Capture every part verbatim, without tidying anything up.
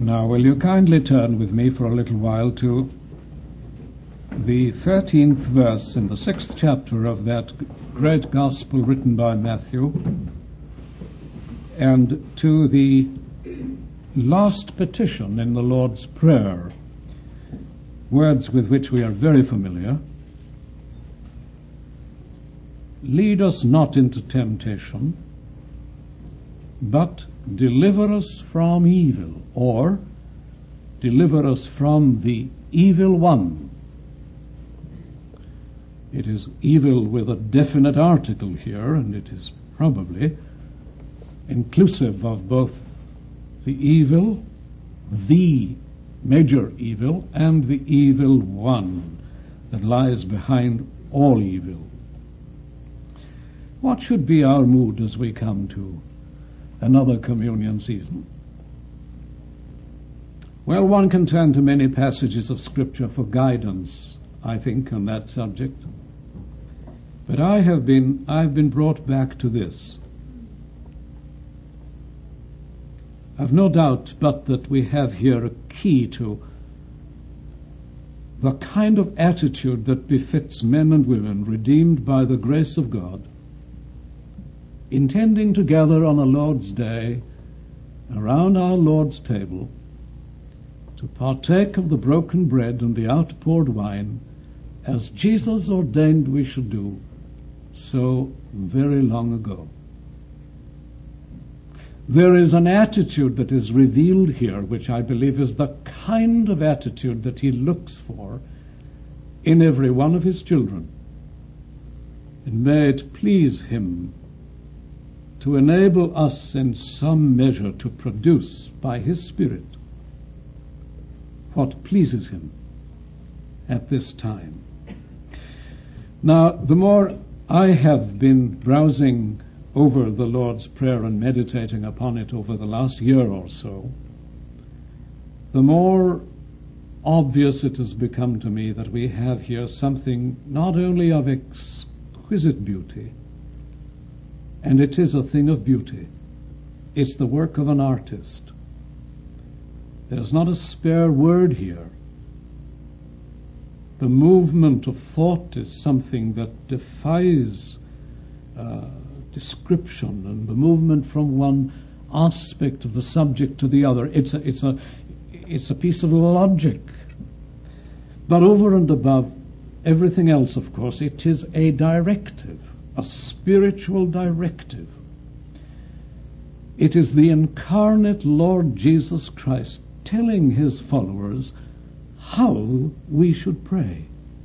Now, will you kindly turn with me for a little while to the thirteenth verse in the sixth chapter of that great gospel written by Matthew, and to the last petition in the Lord's Prayer, words with which we are very familiar. Lead us not into temptation, but deliver us from evil, or deliver us from the evil one. It is evil with a definite article here, and it is probably inclusive of both the evil, the major evil, and the evil one that lies behind all evil. What should be our mood as we come to another communion season? Well, one can turn to many passages of Scripture for guidance, I think, on that subject. But I have been, I've been brought back to this. I've no doubt but that we have here a key to the kind of attitude that befits men and women redeemed by the grace of God, intending to gather on a Lord's Day around our Lord's table to partake of the broken bread and the outpoured wine as Jesus ordained we should do so very long ago. There is an attitude that is revealed here which I believe is the kind of attitude that he looks for in every one of his children. And may it please him to enable us in some measure to produce by his Spirit what pleases him at this time. Now, the more I have been browsing over the Lord's Prayer and meditating upon it over the last year or so, the more obvious it has become to me that we have here something not only of exquisite beauty, and it is a thing of beauty. It's the work of an artist. There's not a spare word here. The movement of thought is something that defies uh, description, and the movement from one aspect of the subject to the other. It's a, it's a, it's a piece of logic. But over and above everything else, of course, it is a directive. A spiritual directive. It is the incarnate Lord Jesus Christ telling his followers how we should pray.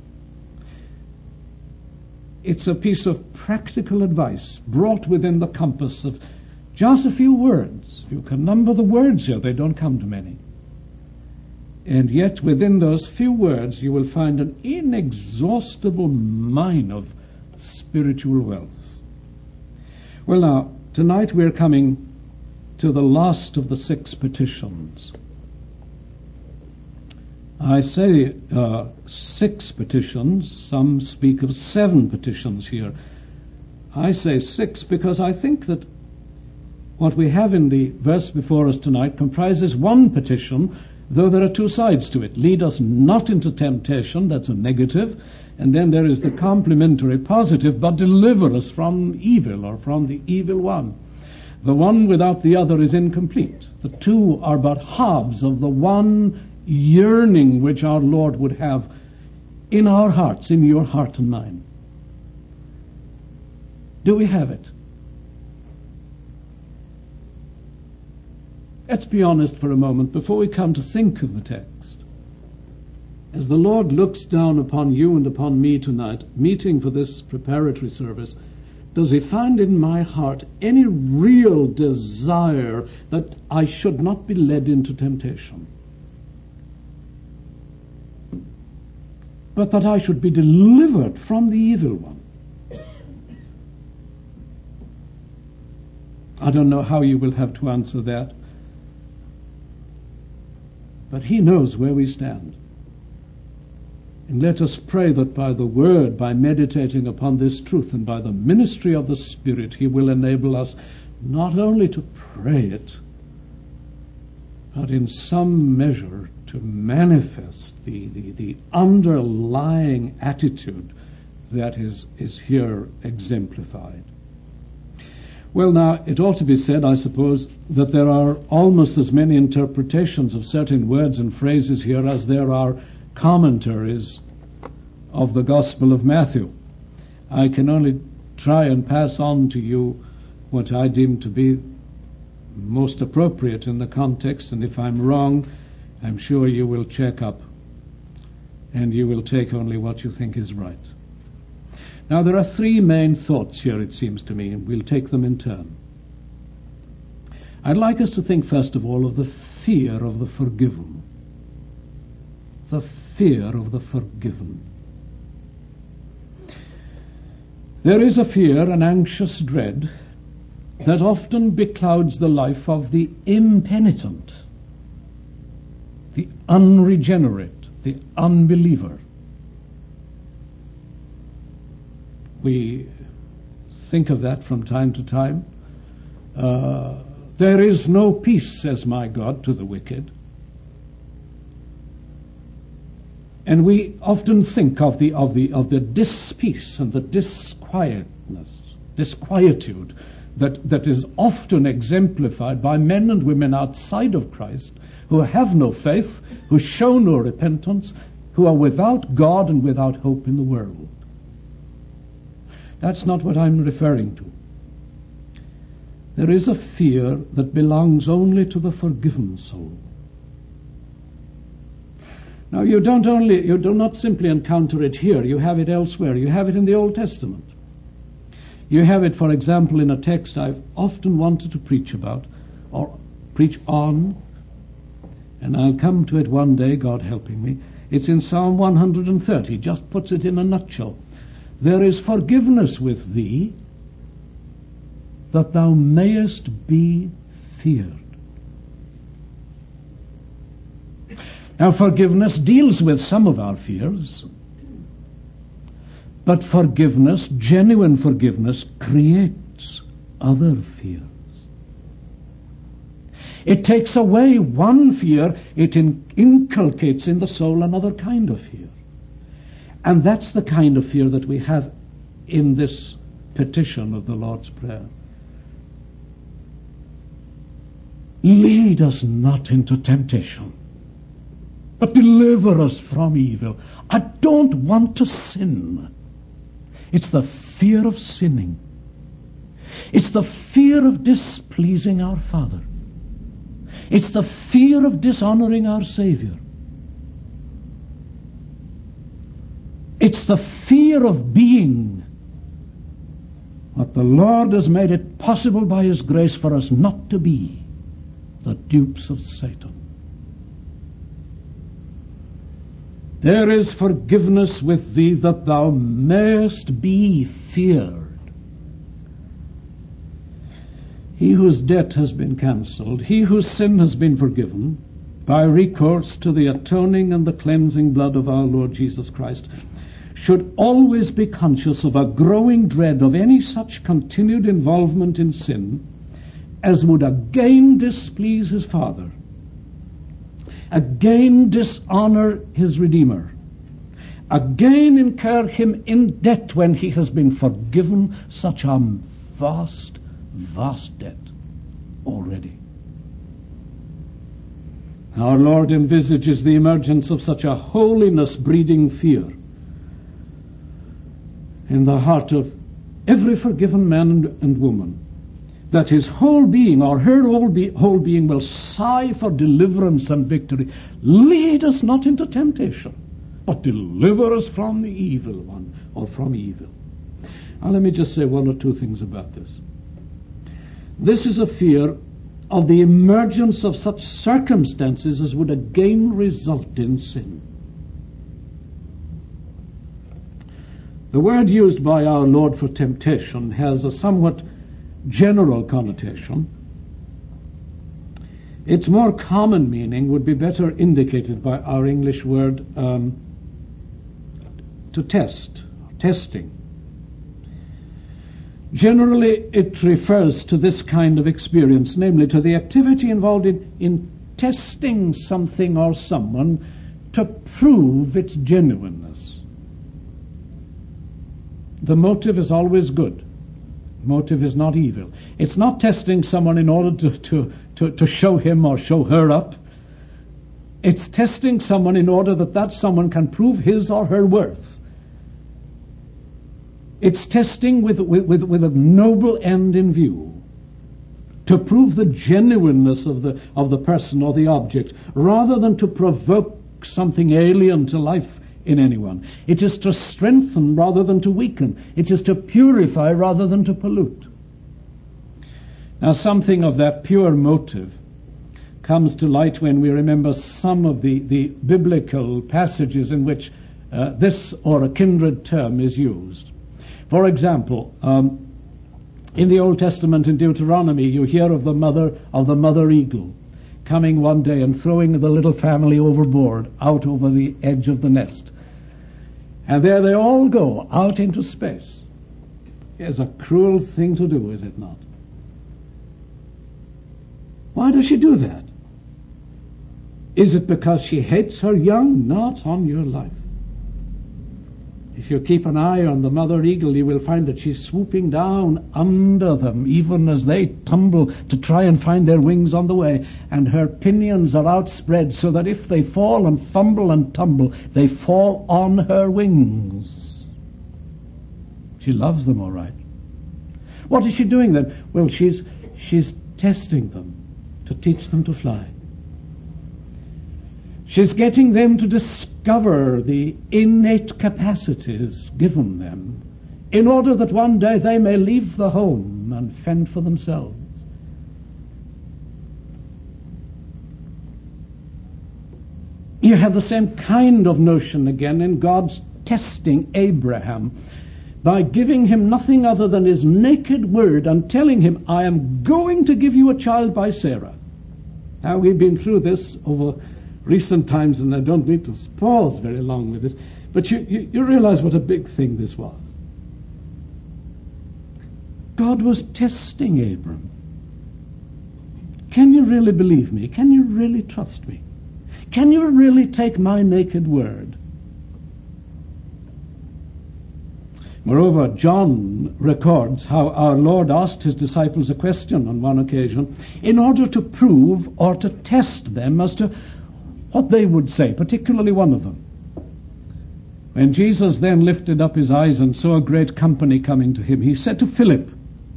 It's a piece of practical advice brought within the compass of just a few words. You can number the words here, they don't come to many. And yet within those few words you will find an inexhaustible mine of spiritual wealth. Well, now, tonight we're coming to the last of the six petitions. I say uh, six petitions. Some speak of seven petitions here. I say six because I think that what we have in the verse before us tonight comprises one petition, though there are two sides to it. Lead us not into temptation, that's a negative. And then there is the complementary positive, but deliver us from evil, or from the evil one. The one without the other is incomplete. The two are but halves of the one yearning which our Lord would have in our hearts, in your heart and mine. Do we have it? Let's be honest for a moment before we come to think of the text. As the Lord looks down upon you and upon me tonight, meeting for this preparatory service, does he find in my heart any real desire that I should not be led into temptation, but that I should be delivered from the evil one? I don't know how you will have to answer that, but he knows where we stand. And let us pray that by the Word, by meditating upon this truth, and by the ministry of the Spirit, he will enable us not only to pray it, but in some measure to manifest the, the, the underlying attitude that is, is here exemplified. Well, now, it ought to be said, I suppose, that there are almost as many interpretations of certain words and phrases here as there are commentaries of the Gospel of Matthew. I can only try and pass on to you what I deem to be most appropriate in the context, and if I'm wrong, I'm sure you will check up and you will take only what you think is right. Now, there are three main thoughts here, it seems to me, and we'll take them in turn. I'd like us to think, first of all, of the fear of the forgiven. The fear of the forgiven. There is a fear, an anxious dread, that often beclouds the life of the impenitent, the unregenerate, the unbeliever. We think of that from time to time. Uh, there is no peace, says my God, to the wicked. And we often think of the of the of the dispeace and the disquietness, disquietude that, that is often exemplified by men and women outside of Christ who have no faith, who show no repentance, who are without God and without hope in the world. That's not what I'm referring to. There is a fear that belongs only to the forgiven soul. Now, you don't only, you do not simply encounter it here, you have it elsewhere. You have it in the Old Testament. You have it, for example, in a text I've often wanted to preach about, or preach on, and I'll come to it one day, God helping me. It's in Psalm one hundred thirty, just puts it in a nutshell. There is forgiveness with thee, that thou mayest be feared. Now, forgiveness deals with some of our fears, but forgiveness, genuine forgiveness, creates other fears. It takes away one fear, it in- inculcates in the soul another kind of fear. And that's the kind of fear that we have in this petition of the Lord's Prayer. Lead us not into temptation, but deliver us from evil. I don't want to sin. It's the fear of sinning. It's the fear of displeasing our Father. It's the fear of dishonoring our Savior. It's the fear of being what the Lord has made it possible by His grace for us not to be, the dupes of Satan. There is forgiveness with thee that thou mayest be feared. He whose debt has been cancelled, he whose sin has been forgiven, by recourse to the atoning and the cleansing blood of our Lord Jesus Christ, should always be conscious of a growing dread of any such continued involvement in sin as would again displease his Father, again dishonor his Redeemer, again incur him in debt when he has been forgiven such a vast, vast debt already. Our Lord envisages the emergence of such a holiness-breeding fear in the heart of every forgiven man and, and woman, that his whole being, or her whole, be, whole being, will sigh for deliverance and victory. Lead us not into temptation, but deliver us from the evil one, or from evil. Now let me just say one or two things about this. This is a fear of the emergence of such circumstances as would again result in sin. The word used by our Lord for temptation has a somewhat general connotation. Its more common meaning would be better indicated by our English word um, to test, testing. Generally, it refers to this kind of experience, namely to the activity involved in, in testing something or someone to prove its genuineness. The motive is always good. Motive is not evil. It's not testing someone in order to, to, to, to show him or show her up. It's testing someone in order that that someone can prove his or her worth. It's testing with, with, with, with a noble end in view, to prove the genuineness of the, of the person or the object, rather than to provoke something alien to life in anyone. It is to strengthen rather than to weaken. It is to purify rather than to pollute. Now, something of that pure motive comes to light when we remember some of the, the biblical passages in which uh, this or a kindred term is used. For example, um, in the Old Testament, in Deuteronomy, you hear of the mother of the mother eagle coming one day and throwing the little family overboard, out over the edge of the nest. And there they all go, out into space. It's a cruel thing to do, is it not? Why does she do that? Is it because she hates her young? Not on your life. If you keep an eye on the mother eagle, you will find that she's swooping down under them, even as they tumble to try and find their wings on the way. And her pinions are outspread so that if they fall and fumble and tumble, they fall on her wings. She loves them all right. What is she doing then? Well, she's, she's testing them to teach them to fly. She's getting them to discover the innate capacities given them in order that one day they may leave the home and fend for themselves. You have the same kind of notion again in God's testing Abraham by giving him nothing other than his naked word and telling him, I am going to give you a child by Sarah. Now, we've been through this over recent times, and I don't need to pause very long with it, but you, you, you realize what a big thing this was. God was testing Abram. Can you really believe me? Can you really trust me? Can you really take my naked word? Moreover, John records how our Lord asked his disciples a question on one occasion in order to prove or to test them as to what they would say, particularly one of them. When Jesus then lifted up his eyes and saw a great company coming to him, he said to Philip,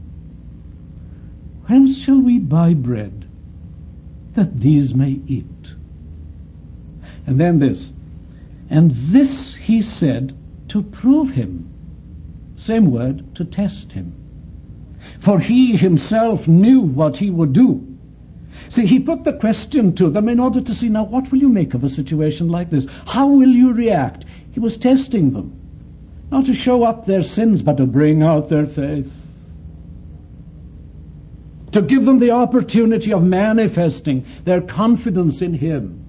Whence shall we buy bread that these may eat? And then this, and this he said to prove him. Same word, to test him. For he himself knew what he would do. See, he put the question to them in order to see, now what will you make of a situation like this? How will you react? He was testing them. Not to show up their sins, but to bring out their faith. To give them the opportunity of manifesting their confidence in him.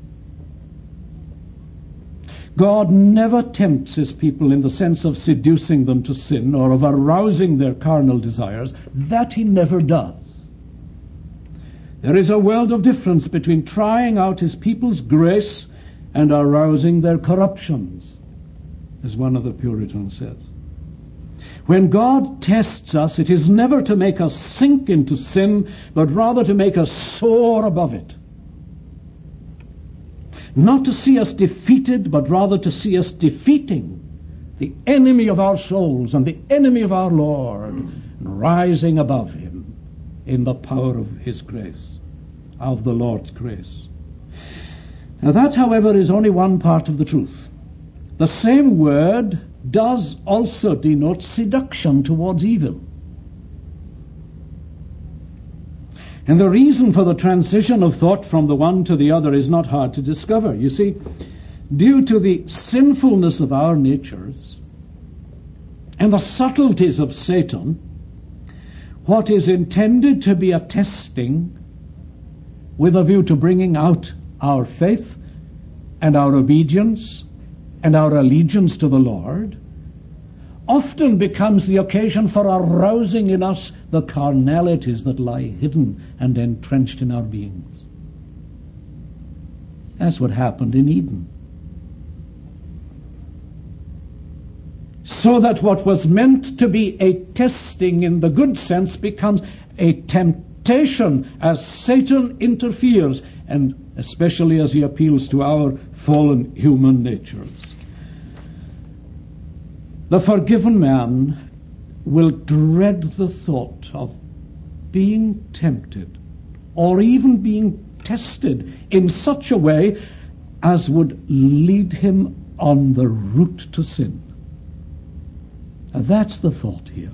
God never tempts his people in the sense of seducing them to sin or of arousing their carnal desires. That he never does. There is a world of difference between trying out his people's grace and arousing their corruptions, as one of the Puritans says. When God tests us, it is never to make us sink into sin, but rather to make us soar above it. Not to see us defeated, but rather to see us defeating the enemy of our souls and the enemy of our Lord, and rising above him in the power of his grace, of the Lord's grace. Now that, however, is only one part of the truth. The same word does also denote seduction towards evil. And the reason for the transition of thought from the one to the other is not hard to discover. You see, due to the sinfulness of our natures and the subtleties of Satan, what is intended to be a testing with a view to bringing out our faith and our obedience and our allegiance to the Lord often becomes the occasion for arousing in us the carnalities that lie hidden and entrenched in our beings. That's what happened in Eden. So that what was meant to be a testing in the good sense becomes a temptation as Satan interferes, and especially as he appeals to our fallen human natures. The forgiven man will dread the thought of being tempted or even being tested in such a way as would lead him on the route to sin. And that's the thought here.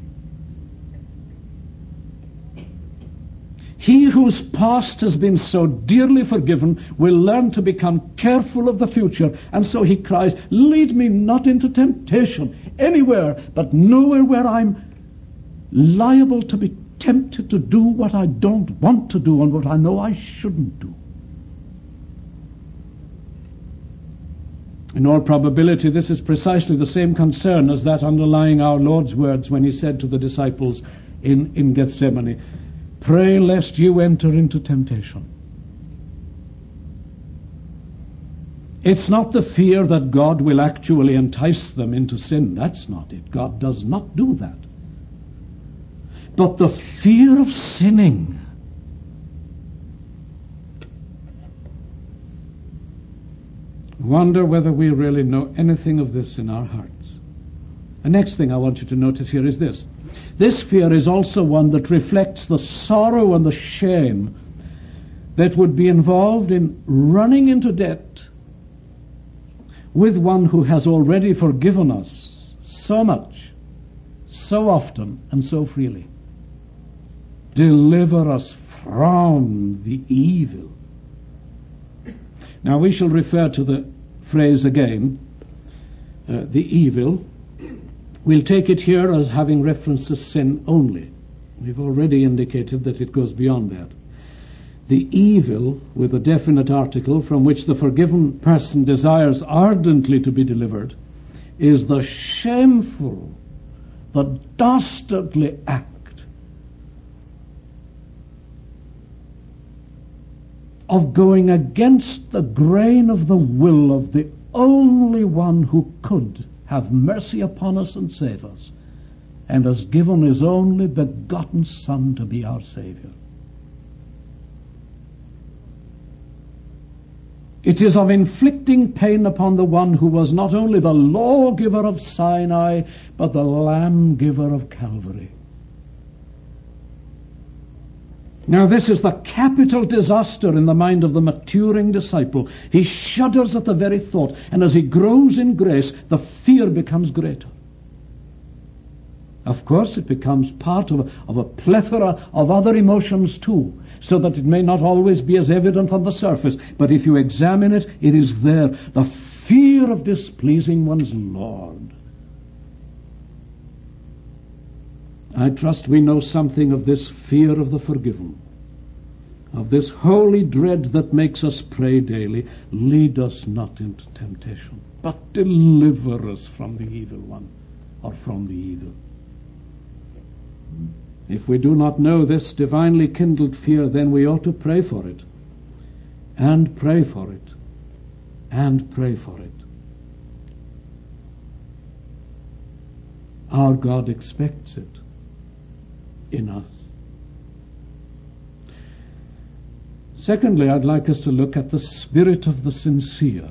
He whose past has been so dearly forgiven will learn to become careful of the future, and so he cries, lead me not into temptation anywhere, but nowhere where I'm liable to be tempted to do what I don't want to do and what I know I shouldn't do. In all probability, this is precisely the same concern as that underlying our Lord's words when he said to the disciples in, in Gethsemane, pray lest you enter into temptation. It's not the fear that God will actually entice them into sin. That's not it. God does not do that. But the fear of sinning. Wonder whether we really know anything of this in our hearts. The next thing I want you to notice here is this. This fear is also one that reflects the sorrow and the shame that would be involved in running into debt with one who has already forgiven us so much, so often, and so freely. Deliver us from the evil. Now we shall refer to the phrase again, uh, the evil. We'll take it here as having reference to sin only. We've already indicated that it goes beyond that. The evil, with a definite article, from which the forgiven person desires ardently to be delivered, is the shameful, the dastardly act of going against the grain of the will of the only one who could have mercy upon us and save us, and has given his only begotten Son to be our Savior. It is of inflicting pain upon the one who was not only the lawgiver of Sinai, but the lamb giver of Calvary. Now this is the capital disaster in the mind of the maturing disciple. He shudders at the very thought, and as he grows in grace, the fear becomes greater. Of course, it becomes part of, of a plethora of other emotions too, so that it may not always be as evident on the surface, but if you examine it, it is there. The fear of displeasing one's Lord. I trust we know something of this fear of the forgiven, of this holy dread that makes us pray daily, lead us not into temptation, but deliver us from the evil one, or from the evil. If we do not know this divinely kindled fear, then we ought to pray for it, and pray for it, and pray for it. Our God expects it in us. Secondly, I'd like us to look at the spirit of the sincere.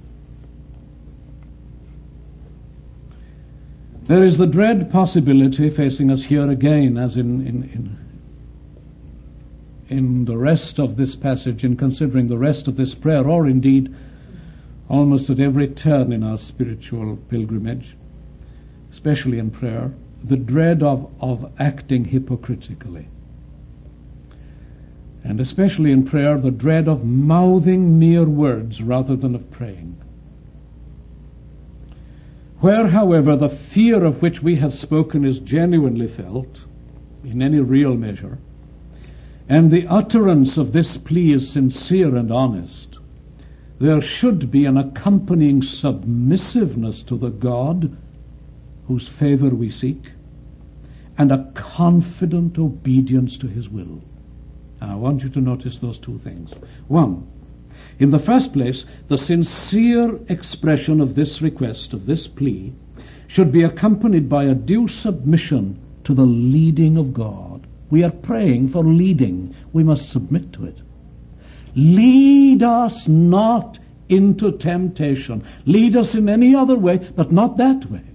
There is the dread possibility facing us here again, as in, in, in, in the rest of this passage, in considering the rest of this prayer, or indeed almost at every turn in our spiritual pilgrimage, especially in prayer, the dread of, of acting hypocritically. And especially in prayer, the dread of mouthing mere words rather than of praying. Where, however, the fear of which we have spoken is genuinely felt, in any real measure, and the utterance of this plea is sincere and honest, there should be an accompanying submissiveness to the God whose favor we seek, and a confident obedience to his will. Now, I want you to notice those two things. One, In the first place, the sincere expression of this request, of this plea, should be accompanied by a due submission to the leading of God. We are praying for leading. We must submit to it. Lead us not into temptation. Lead us in any other way, but not that way.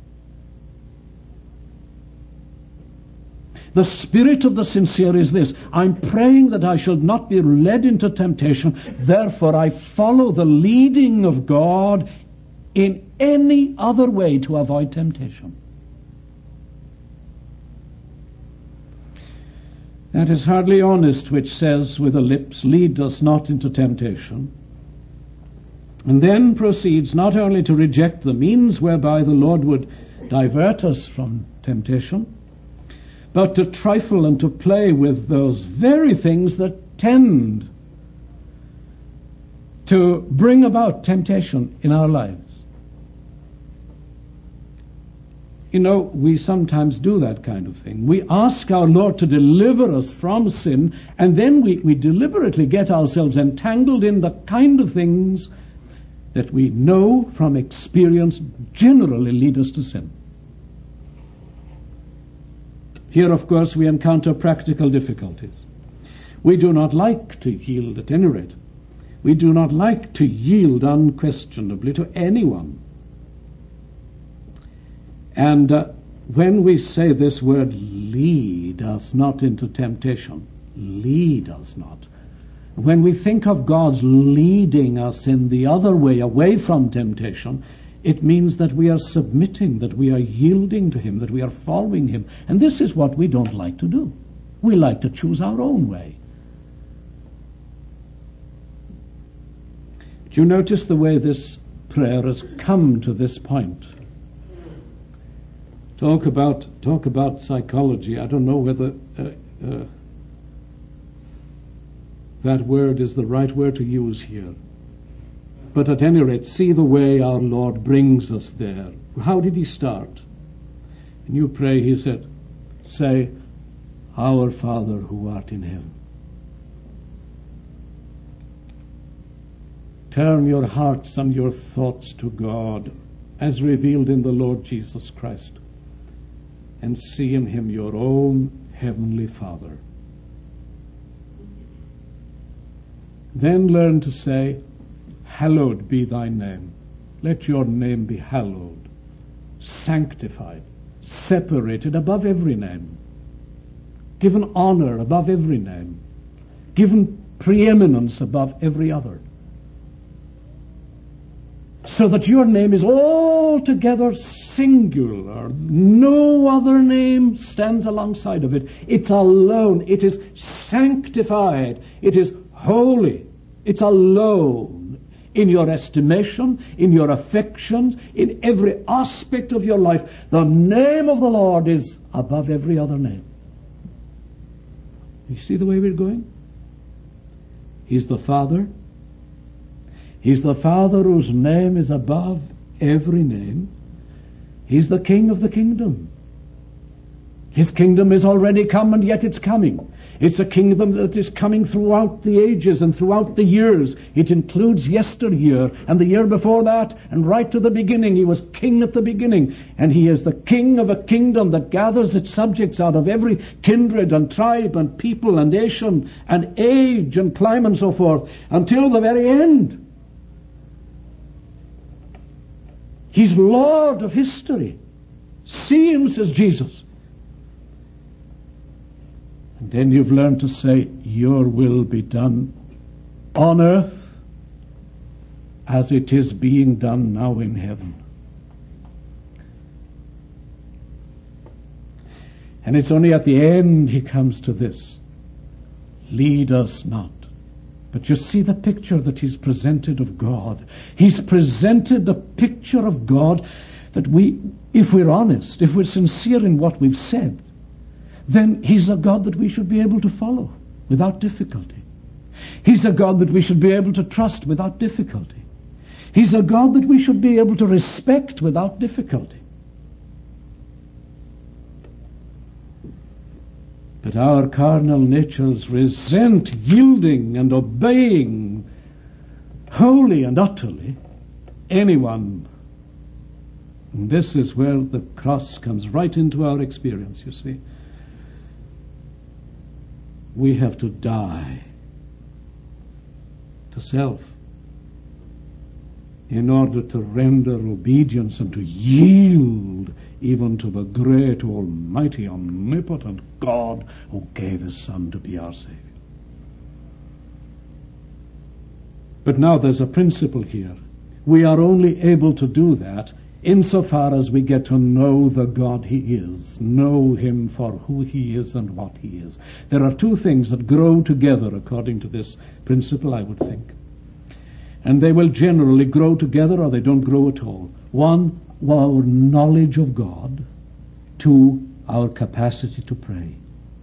The spirit of the sincere is this: I'm praying that I shall not be led into temptation, therefore I follow the leading of God in any other way to avoid temptation. That is hardly honest which says with the lips, lead us not into temptation, and then proceeds not only to reject the means whereby the Lord would divert us from temptation, but to trifle and to play with those very things that tend to bring about temptation in our lives. You know, we sometimes do that kind of thing. We ask our Lord to deliver us from sin, and then we, we deliberately get ourselves entangled in the kind of things that we know from experience generally lead us to sin. Here, of course, we encounter practical difficulties. We do not like to yield at any rate. We do not like to yield unquestionably to anyone. And uh, when we say this word, lead us not into temptation, lead us not. When we think of God's leading us in the other way, away from temptation, it means that we are submitting, that we are yielding to Him, that we are following Him. And this is what we don't like to do. We like to choose our own way. Do you notice the way this prayer has come to this point? Talk about talk about psychology. I don't know whether uh, uh, that word is the right word to use here. But at any rate, see the way our Lord brings us there. How did He start? And you pray, He said, say, Our Father who art in heaven. Turn your hearts and your thoughts to God as revealed in the Lord Jesus Christ, and see in Him your own heavenly Father. Then learn to say, Hallowed be thy name. Let your name be hallowed, sanctified, separated above every name, given honor above every name, given preeminence above every other, so that your name is altogether singular. No other name stands alongside of it. It's alone. It is sanctified. It is holy. It's alone in your estimation, in your affections, in every aspect of your life. The name of the Lord is above every other name. You see the way we're going? He's the Father. He's the Father whose name is above every name. He's the King of the kingdom. His kingdom is already come, and yet it's coming. It's a kingdom that is coming throughout the ages and throughout the years. It includes yesteryear and the year before that, and right to the beginning. He was king at the beginning, and He is the king of a kingdom that gathers its subjects out of every kindred and tribe and people and nation and age and clime and so forth, until the very end. He's Lord of history. See Him, says Jesus. And then you've learned to say, Your will be done on earth as it is being done now in heaven. And it's only at the end He comes to this. Lead us not. But you see the picture that He's presented of God. He's presented the picture of God that we, if we're honest, if we're sincere in what we've said, then He's a God that we should be able to follow without difficulty. He's a God that we should be able to trust without difficulty. He's a God that we should be able to respect without difficulty. But our carnal natures resent yielding and obeying wholly and utterly anyone. And this is where the cross comes right into our experience, you see. We have to die to self in order to render obedience and to yield even to the great, almighty, omnipotent God who gave his Son to be our Savior. But now there's a principle here. We are only able to do that insofar as we get to know the God he is, know him for who he is and what he is. There are two things that grow together according to this principle, I would think. And they will generally grow together or they don't grow at all. One, our knowledge of God. Two, our capacity to pray.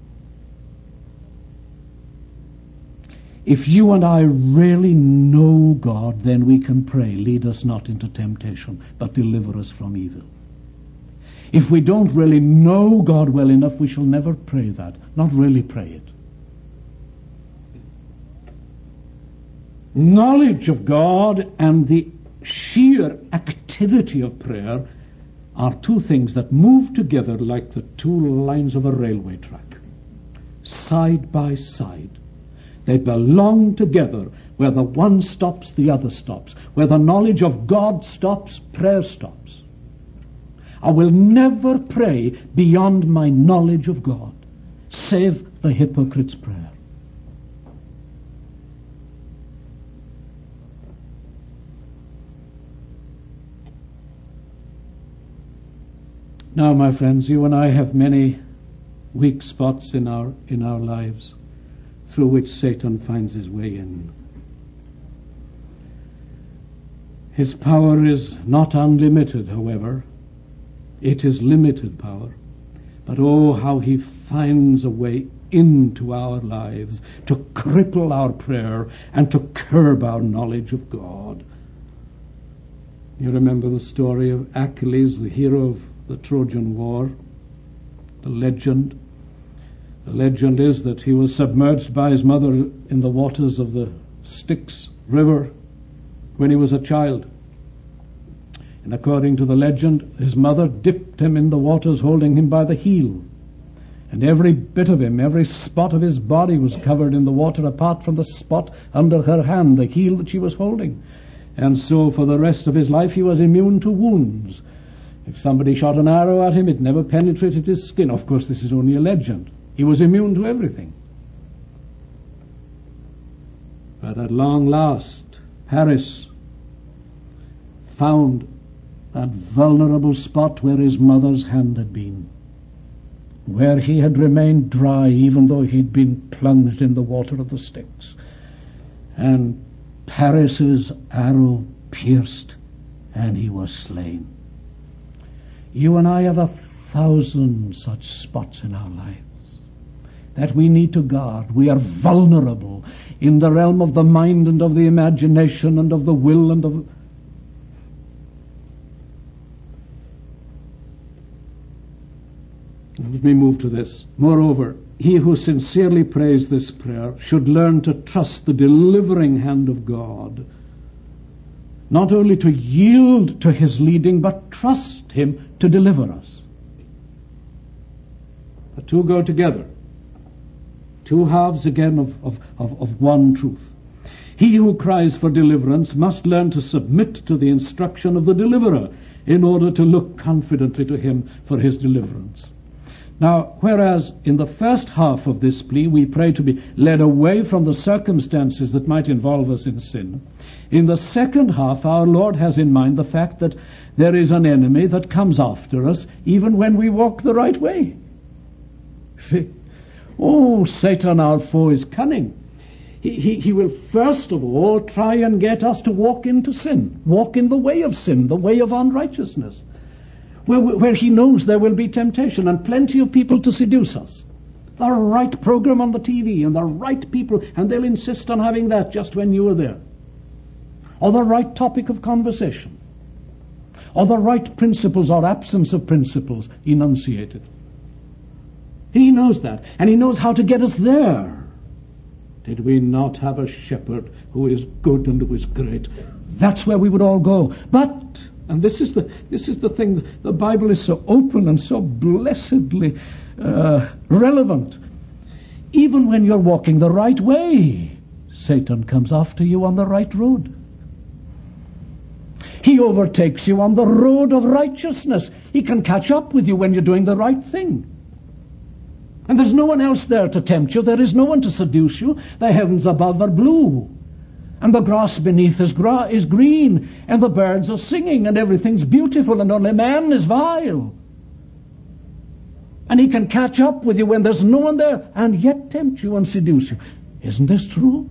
If you and I really know God, then we can pray, lead us not into temptation, but deliver us from evil. If we don't really know God well enough, we shall never pray that, not really pray it. Knowledge of God and the sheer activity of prayer are two things that move together like the two lines of a railway track, side by side. They belong together. Where the one stops, the other stops. Where the knowledge of God stops, prayer stops. I will never pray beyond my knowledge of God, save the hypocrite's prayer. Now, my friends, you and I have many weak spots in our in our lives through which Satan finds his way in. His power is not unlimited, however. It is limited power. But oh, how he finds a way into our lives to cripple our prayer and to curb our knowledge of God. You remember the story of Achilles, the hero of the Trojan War, the legend. The legend is that he was submerged by his mother in the waters of the Styx River when he was a child. And according to the legend, his mother dipped him in the waters, holding him by the heel. And every bit of him, every spot of his body was covered in the water apart from the spot under her hand, the heel that she was holding. And so for the rest of his life he was immune to wounds. If somebody shot an arrow at him, it never penetrated his skin. Of course, this is only a legend. He was immune to everything. But at long last, Paris found that vulnerable spot where his mother's hand had been, where he had remained dry even though he'd been plunged in the water of the Styx. And Paris's arrow pierced, and he was slain. You and I have a thousand such spots in our lives that we need to guard. We are vulnerable in the realm of the mind and of the imagination and of the will and of... Let me move to this. Moreover, he who sincerely prays this prayer should learn to trust the delivering hand of God. Not only to yield to his leading, but trust him to deliver us. The two go together. Two halves again of, of, of, of one truth. He who cries for deliverance must learn to submit to the instruction of the deliverer in order to look confidently to him for his deliverance. Now, whereas in the first half of this plea we pray to be led away from the circumstances that might involve us in sin, in the second half our Lord has in mind the fact that there is an enemy that comes after us even when we walk the right way. See? Oh, Satan, our foe, is cunning. He, he, he will first of all try and get us to walk into sin, walk in the way of sin, the way of unrighteousness, where, where he knows there will be temptation and plenty of people to seduce us. The right program on the T V and the right people, and they'll insist on having that just when you are there. Or the right topic of conversation. Or the right principles or absence of principles enunciated. He knows that, and he knows how to get us there, Did we not have a shepherd who is good and who is great? That's where we would all go. But, and this is the this is the thing, the Bible is so open and so blessedly uh, relevant. Even when you're walking the right way, Satan comes after you on the right road. He overtakes you on the road of righteousness. He can catch up with you when you're doing the right thing. And there's no one else there to tempt you. There is no one to seduce you. The heavens above are blue, and the grass beneath is, gra- is green, and the birds are singing, and everything's beautiful, and only man is vile. And he can catch up with you when there's no one there, and yet tempt you and seduce you. Isn't this true?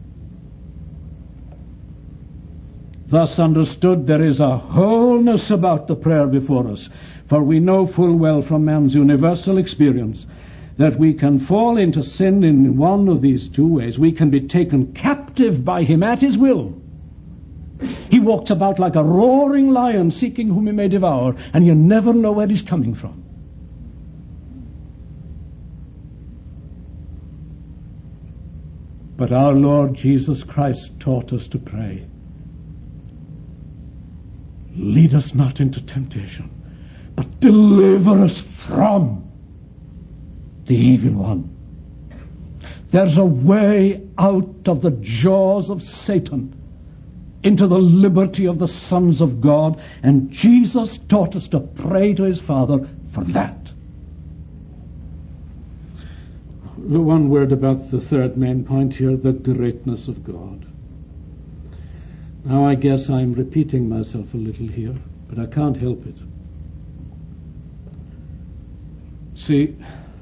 Thus understood, there is a wholeness about the prayer before us, for we know full well from man's universal experience that we can fall into sin in one of these two ways. We can be taken captive by him at his will. He walks about like a roaring lion seeking whom he may devour, and you never know where he's coming from. But our Lord Jesus Christ taught us to pray, lead us not into temptation, but deliver us from the evil one. There's a way out of the jaws of Satan into the liberty of the sons of God, and Jesus taught us to pray to his Father for that. One word about the third main point here, the greatness of God. Now I guess I'm repeating myself a little here, but I can't help it. See,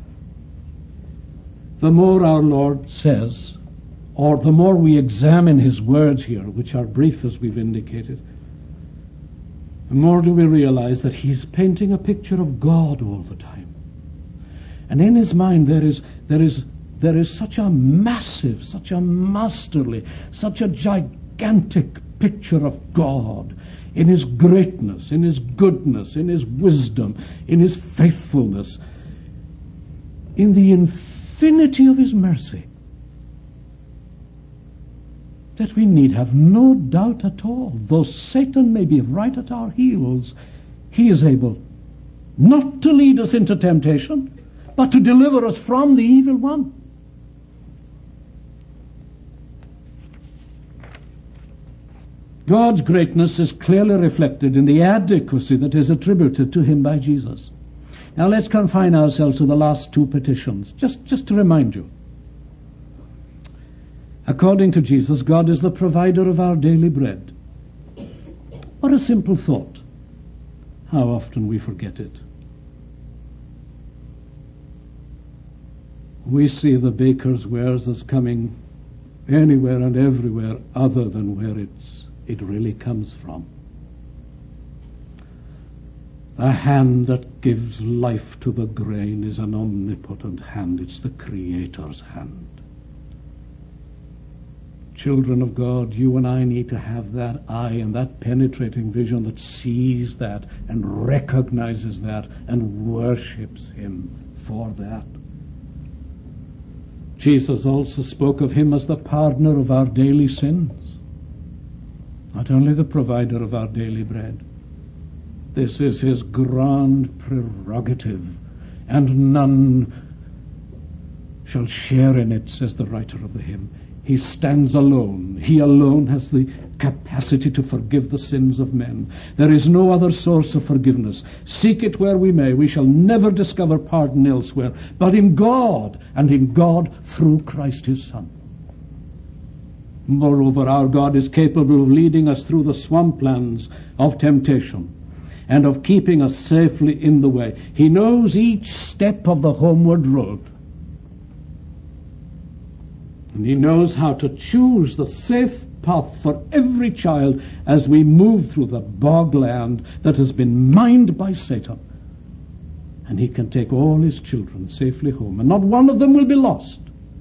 the more our Lord says, or the more we examine his words here, which are brief as we've indicated, the more do we realize that he's painting a picture of God all the time. And in his mind there is there is there is such a massive, such a masterly, such a gigantic picture of God in his greatness, in his goodness, in his wisdom, in his faithfulness, in the infinity of his mercy, that we need have no doubt at all. Though Satan may be right at our heels, he is able not to lead us into temptation, but to deliver us from the evil one. God's greatness is clearly reflected in the adequacy that is attributed to him by Jesus. Now let's confine ourselves to the last two petitions, just, just to remind you. According to Jesus, God is the provider of our daily bread. What a simple thought. How often we forget it. We see the baker's wares as coming anywhere and everywhere other than where it's it really comes from. The hand that gives life to the grain is an omnipotent hand. It's the Creator's hand. Children of God, you and I need to have that eye and that penetrating vision that sees that and recognizes that and worships him for that. Jesus also spoke of him as the pardoner of our daily sins, not only the provider of our daily bread. This is his grand prerogative, and none shall share in it, says the writer of the hymn. He stands alone. He alone has the capacity to forgive the sins of men. There is no other source of forgiveness. Seek it where we may, we shall never discover pardon elsewhere, but in God, and in God through Christ his Son. Moreover, our God is capable of leading us through the swamplands of temptation and of keeping us safely in the way. He knows each step of the homeward road. And he knows how to choose the safe path for every child as we move through the bogland that has been mined by Satan. And he can take all his children safely home, and not one of them will be lost.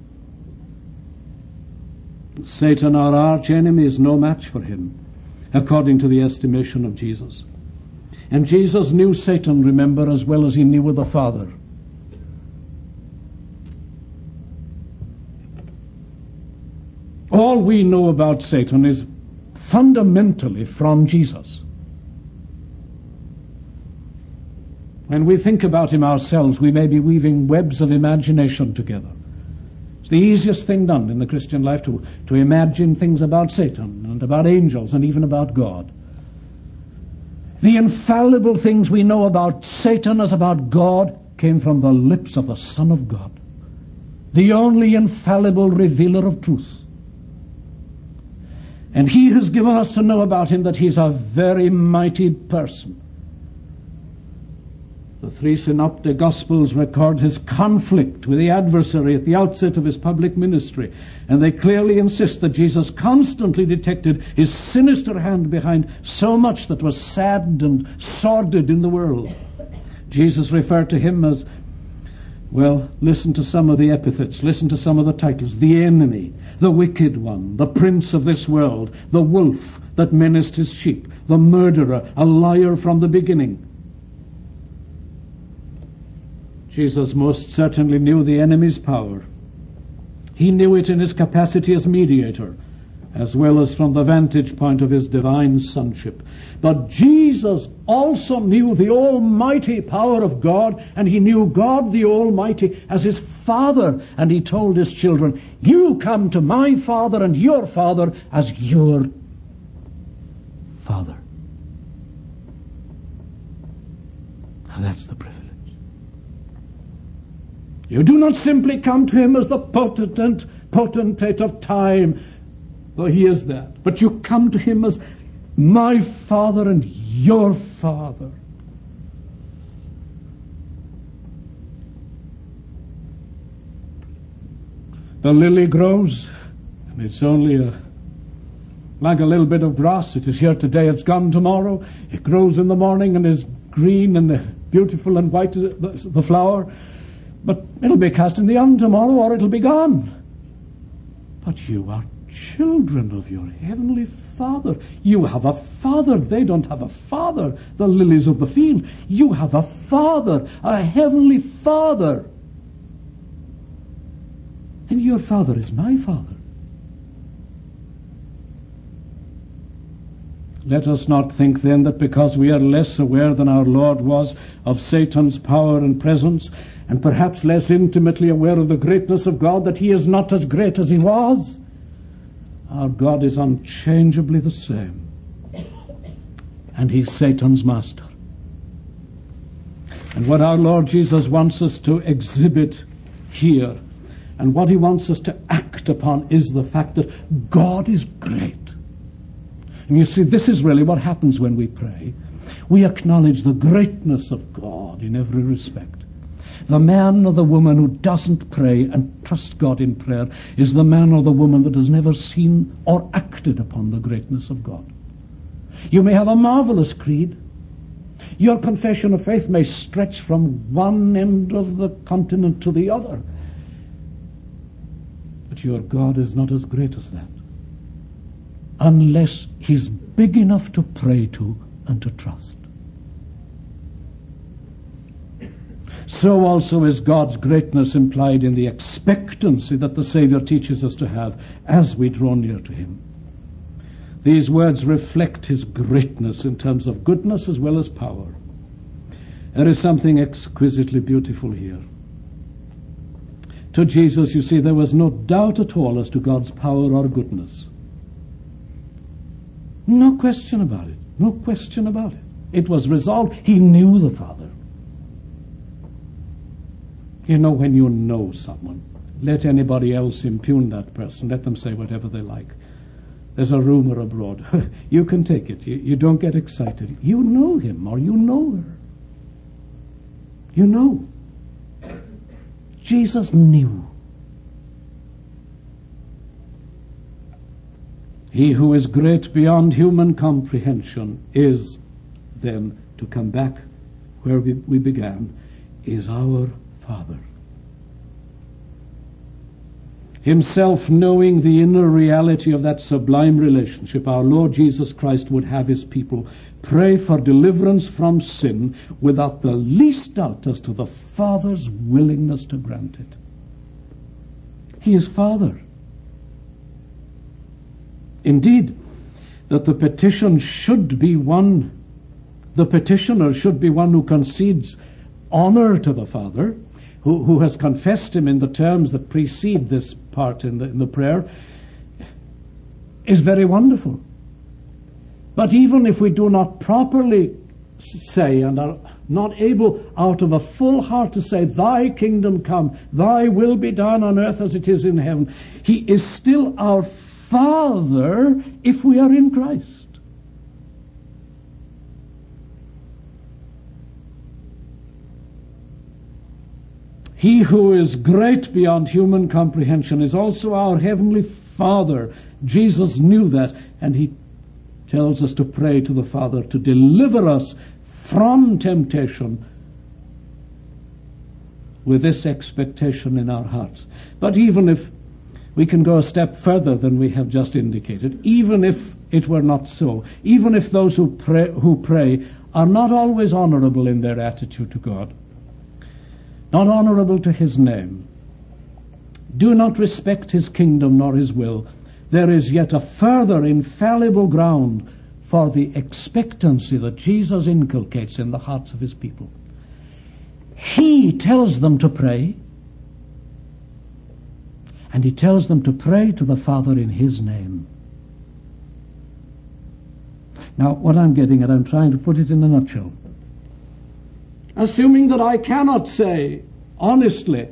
Satan, our arch enemy, is no match for him, according to the estimation of Jesus. And Jesus knew Satan, remember, as well as he knew the Father. All we know about Satan is fundamentally from Jesus. When we think about him ourselves, we may be weaving webs of imagination together. It's the easiest thing done in the Christian life to, to imagine things about Satan and about angels and even about God. The infallible things we know about Satan as about God came from the lips of the Son of God, the only infallible revealer of truth. And he has given us to know about him that he's a very mighty person. The three synoptic Gospels record his conflict with the adversary at the outset of his public ministry, and they clearly insist that Jesus constantly detected his sinister hand behind so much that was sad and sordid in the world. Jesus referred to him as, well, listen to some of the epithets, listen to some of the titles: the enemy, the wicked one, the prince of this world, the wolf that menaced his sheep, the murderer, a liar from the beginning. Jesus most certainly knew the enemy's power. He knew it in his capacity as mediator, as well as from the vantage point of his divine sonship. But Jesus also knew the almighty power of God, and he knew God the Almighty as his Father, and he told his children, you come to my Father and your Father as your Father. And that's the privilege. You do not simply come to him as the potentate, potentate of time, though he is that, but you come to him as my Father and your Father. The lily grows, and it's only a, like a little bit of grass. It is here today, it's gone tomorrow. It grows in the morning and is green and beautiful and white, the, the flower. But it'll be cast in the oven tomorrow, or it'll be gone. But you are children of your heavenly Father. You have a Father. They don't have a father, the lilies of the field. You have a Father, a heavenly Father. And your Father is my Father. Let us not think then that because we are less aware than our Lord was of Satan's power and presence, and perhaps less intimately aware of the greatness of God, that he is not as great as he was. Our God is unchangeably the same. And he's Satan's master. And what our Lord Jesus wants us to exhibit here, and what he wants us to act upon, is the fact that God is great. And you see, this is really what happens when we pray. We acknowledge the greatness of God in every respect. The man or the woman who doesn't pray and trust God in prayer is the man or the woman that has never seen or acted upon the greatness of God. You may have a marvelous creed. Your confession of faith may stretch from one end of the continent to the other. But your God is not as great as that, unless he's big enough to pray to and to trust. So also is God's greatness implied in the expectancy that the Savior teaches us to have as we draw near to him. These words reflect his greatness in terms of goodness as well as power. There is something exquisitely beautiful here. To Jesus, you see, there was no doubt at all as to God's power or goodness. No question about it. No question about it. It was resolved. He knew the Father. You know, when you know someone, let anybody else impugn that person. Let them say whatever they like. There's a rumor abroad. You can take it. You, you don't get excited. You know him or you know her. You know. Jesus knew. He who is great beyond human comprehension is, then, to come back where we, we began, is our Father. Himself knowing the inner reality of that sublime relationship, our Lord Jesus Christ would have his people pray for deliverance from sin without the least doubt as to the Father's willingness to grant it. He is Father. indeed, that the petition should be one, the petitioner should be one who concedes honor to the Father, who, who has confessed him in the terms that precede this part in the, in the prayer, is very wonderful. But even if we do not properly say and are not able out of a full heart to say, thy kingdom come, thy will be done on earth as it is in heaven, he is still our Father if we are in Christ. He who is great beyond human comprehension is also our heavenly Father. Jesus knew that, and he tells us to pray to the Father to deliver us from temptation with this expectation in our hearts. But even if we can go a step further than we have just indicated, even if it were not so, even if those who pray, who pray are not always honorable in their attitude to God, not honorable to his name, do not respect his kingdom nor his will, there is yet a further infallible ground for the expectancy that Jesus inculcates in the hearts of his people. He tells them to pray, and he tells them to pray to the Father in his name. Now, what I'm getting at, I'm trying to put it in a nutshell. Assuming that I cannot say honestly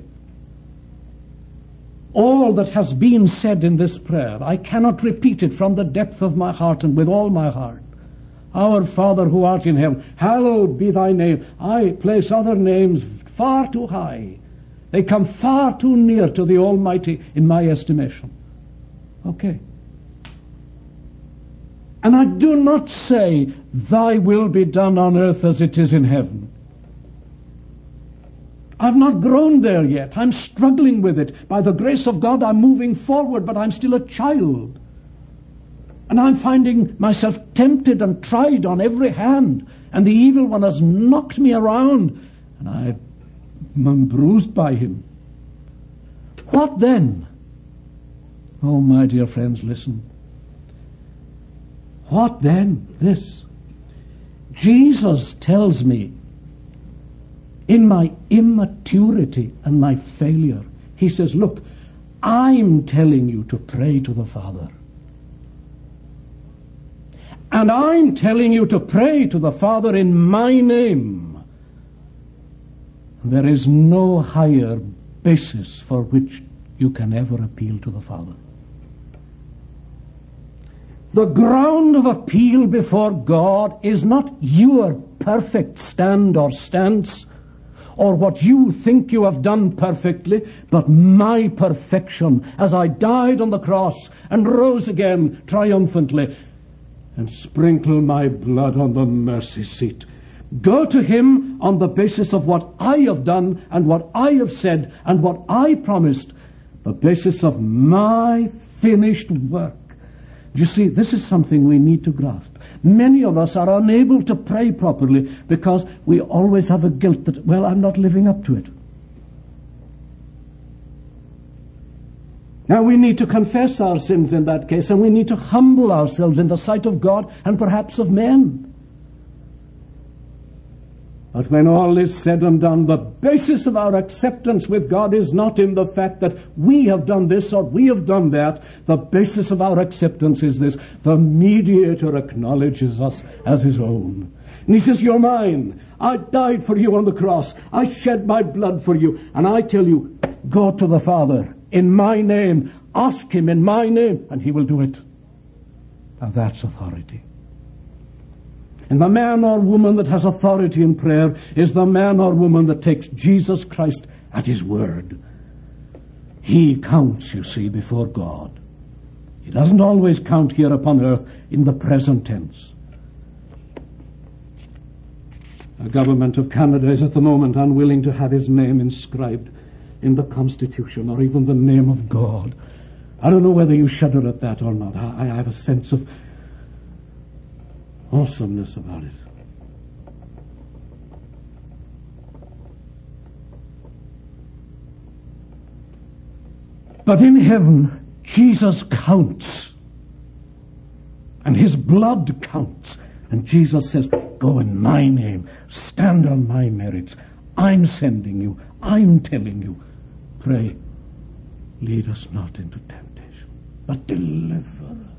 all that has been said in this prayer, I cannot repeat it from the depth of my heart and with all my heart. Our Father who art in heaven, hallowed be thy name. I place other names far too high. They come far too near to the Almighty in my estimation. Okay. And I do not say, thy will be done on earth as it is in heaven. I've not grown there yet. I'm struggling with it. By the grace of God, I'm moving forward, but I'm still a child. And I'm finding myself tempted and tried on every hand. And the evil one has knocked me around. And I'm bruised by him. What then? Oh, my dear friends, listen. What then? This. Jesus tells me, in my immaturity and my failure, he says, look, I'm telling you to pray to the Father. And I'm telling you to pray to the Father in my name. There is no higher basis for which you can ever appeal to the Father. The ground of appeal before God is not your perfect stand or stance, or what you think you have done perfectly, but my perfection as I died on the cross and rose again triumphantly and sprinkle my blood on the mercy seat. Go to him on the basis of what I have done and what I have said and what I promised, the basis of my finished work. You see, this is something we need to grasp. Many of us are unable to pray properly because we always have a guilt that, well, I'm not living up to it. Now we need to confess our sins in that case, and we need to humble ourselves in the sight of God and perhaps of men. But when all is said and done, the basis of our acceptance with God is not in the fact that we have done this or we have done that. The basis of our acceptance is this: the mediator acknowledges us as his own. And he says, you're mine. I died for you on the cross. I shed my blood for you. And I tell you, go to the Father in my name. Ask him in my name, and he will do it. Now that's authority. And the man or woman that has authority in prayer is the man or woman that takes Jesus Christ at his word. He counts, you see, before God. He doesn't always count here upon earth in the present tense. The government of Canada is at the moment unwilling to have his name inscribed in the Constitution or even the name of God. I don't know whether you shudder at that or not. I, I have a sense of awesomeness about it. But in heaven, Jesus counts And his blood counts. And Jesus says, go in my name, stand on my merits. I'm sending you. I'm telling you. Pray, lead us not into temptation, but deliver